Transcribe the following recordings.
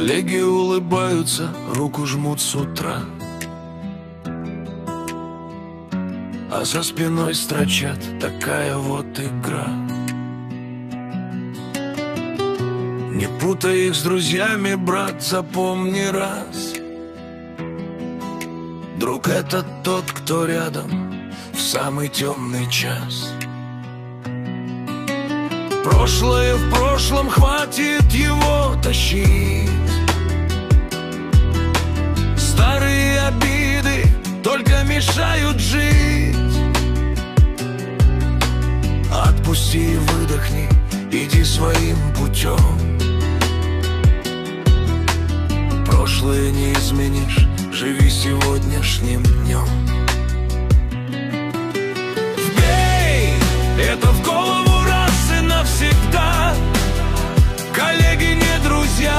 Коллеги улыбаются, руку жмут с утра, а за спиной строчат: такая вот игра. Не путай их с друзьями, брат, запомни раз: друг — это тот, кто рядом в самый темный час. Прошлое в прошлом, хватит его тащить. Старые обиды только мешают жить. Отпусти и выдохни, иди своим путем. Прошлое не изменишь, живи сегодняшним днем. Вбей это в голову раз и навсегда: коллеги не друзья,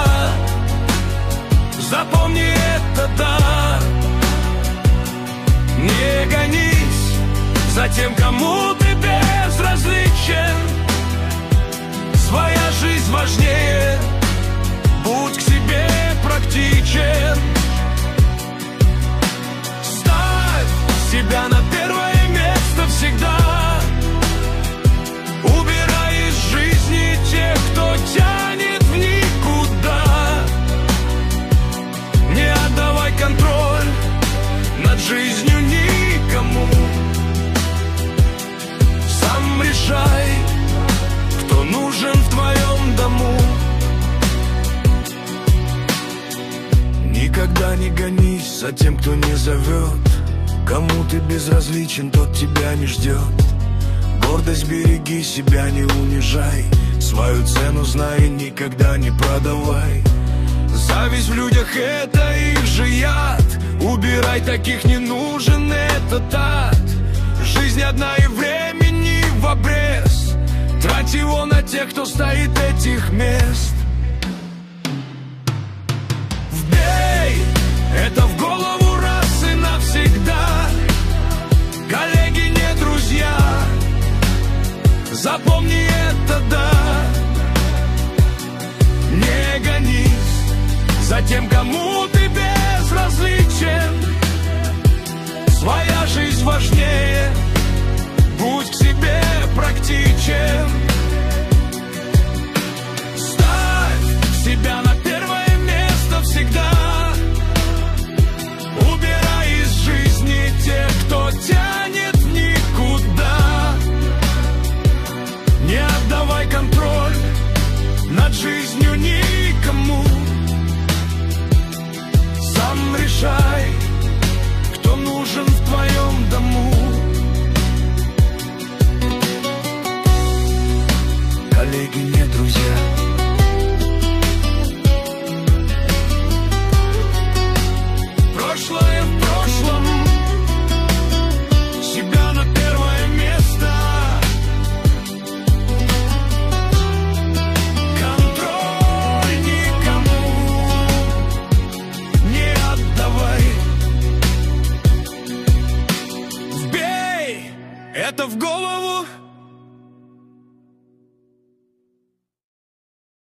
запомни это, да. Не гонись за тем, кому ты безразличен. Своя жизнь важнее, будь к себе практичен. Ставь себя на первое место всегда. Убирай из жизни тех, кто тянет в никуда. Не отдавай контроль над жизнью никому. Сам решай, кто нужен в твоем дому. Никогда не гонись за тем, кто не зовет. Кому ты безразличен, тот тебя не ждет. Гордость береги, себя не унижай. Свою цену знай, никогда не продавай. Зависть в людях — это их же яд. Убирай таких, не нужен этот ад. Жизнь одна и времени в обрез. Трать его на тех, кто стоит этих мест. Вбей это в голову раз и навсегда: коллеги не друзья, запомни это, да. Не гонись за тем, кому ты безразличен. Своя жизнь важнее, будь к себе практичен. Ставь себя на